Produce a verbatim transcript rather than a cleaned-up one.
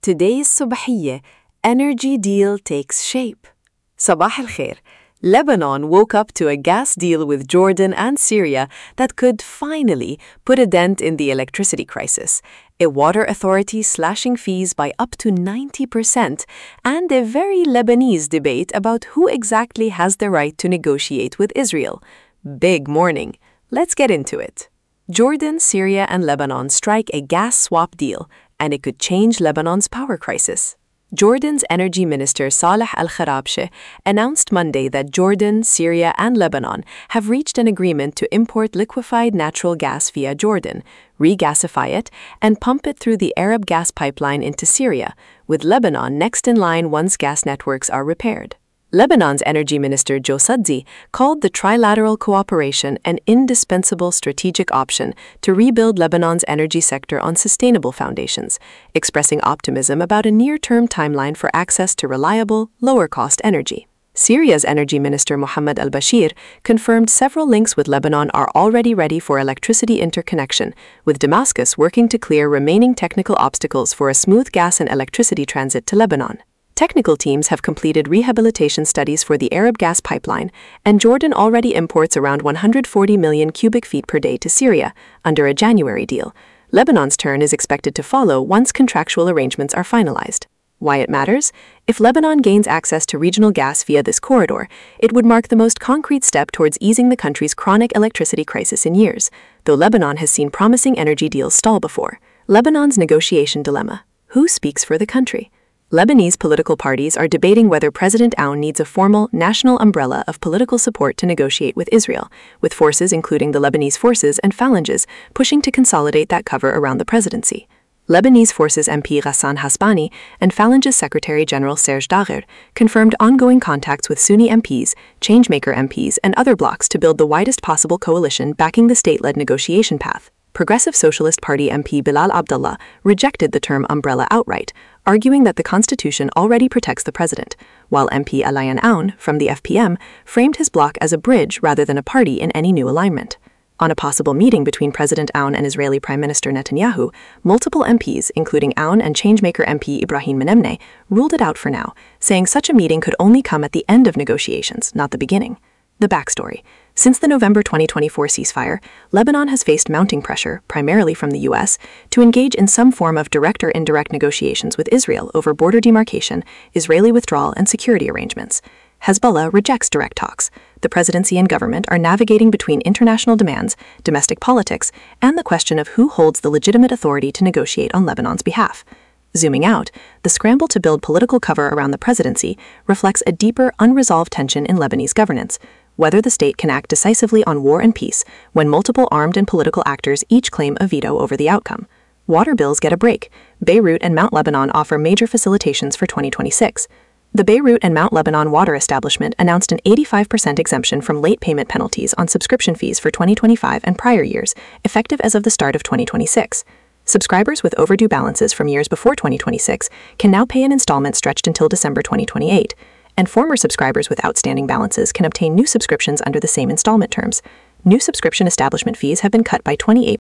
Today's صباحية energy deal takes shape. صباح الخير. Lebanon woke up to a gas deal with Jordan and Syria that could finally put a dent in the electricity crisis, a water authority slashing fees by up to ninety percent, and a very Lebanese debate about who exactly has the right to negotiate with Israel. Big morning. Let's get into it. Jordan, Syria, and Lebanon strike a gas swap deal, and it could change Lebanon's power crisis. Jordan's Energy Minister Saleh Al-Kharabshi announced Monday that Jordan, Syria, and Lebanon have reached an agreement to import liquefied natural gas via Jordan, regasify it, and pump it through the Arab gas pipeline into Syria, with Lebanon next in line once gas networks are repaired. Lebanon's Energy Minister Joe Sudzi called the trilateral cooperation an indispensable strategic option to rebuild Lebanon's energy sector on sustainable foundations, expressing optimism about a near-term timeline for access to reliable, lower-cost energy. Syria's Energy Minister Mohammed al-Bashir confirmed several links with Lebanon are already ready for electricity interconnection, with Damascus working to clear remaining technical obstacles for a smooth gas and electricity transit to Lebanon. Technical teams have completed rehabilitation studies for the Arab gas pipeline, and Jordan already imports around one hundred forty million cubic feet per day to Syria under a January deal. Lebanon's turn is expected to follow once contractual arrangements are finalized. Why it matters? If Lebanon gains access to regional gas via this corridor, it would mark the most concrete step towards easing the country's chronic electricity crisis in years, though Lebanon has seen promising energy deals stall before. Lebanon's negotiation dilemma. Who speaks for the country? Lebanese political parties are debating whether President Aoun needs a formal national umbrella of political support to negotiate with Israel, with forces including the Lebanese Forces and Phalanges pushing to consolidate that cover around the presidency. Lebanese Forces M P Ghassan Hasbani and Phalanges Secretary General Serge Dagher confirmed ongoing contacts with Sunni M Ps, Changemaker M Ps, and other blocs to build the widest possible coalition backing the state-led negotiation path. Progressive Socialist Party M P Bilal Abdullah rejected the term umbrella outright, arguing that the constitution already protects the president, while M P Alayan Aoun from the F P M framed his bloc as a bridge rather than a party in any new alignment. On a possible meeting between President Aoun and Israeli Prime Minister Netanyahu, multiple M Ps, including Aoun and Changemaker M P Ibrahim Menemne, ruled it out for now, saying such a meeting could only come at the end of negotiations, not the beginning. The backstory. Since the November twenty twenty-four ceasefire, Lebanon has faced mounting pressure, primarily from the U S, to engage in some form of direct or indirect negotiations with Israel over border demarcation, Israeli withdrawal, and security arrangements. Hezbollah rejects direct talks. The presidency and government are navigating between international demands, domestic politics, and the question of who holds the legitimate authority to negotiate on Lebanon's behalf. Zooming out, the scramble to build political cover around the presidency reflects a deeper, unresolved tension in Lebanese governance, whether the state can act decisively on war and peace when multiple armed and political actors each claim a veto over the outcome. Water bills get a break. Beirut and Mount Lebanon offer major facilitations for twenty twenty-six. The Beirut and Mount Lebanon Water Establishment announced an eighty-five percent exemption from late payment penalties on subscription fees for twenty twenty-five and prior years, effective as of the start of twenty twenty-six. Subscribers with overdue balances from years before twenty twenty-six can now pay an installment stretched until December twenty twenty-eight, and former subscribers with outstanding balances can obtain new subscriptions under the same installment terms. New subscription establishment fees have been cut by twenty-eight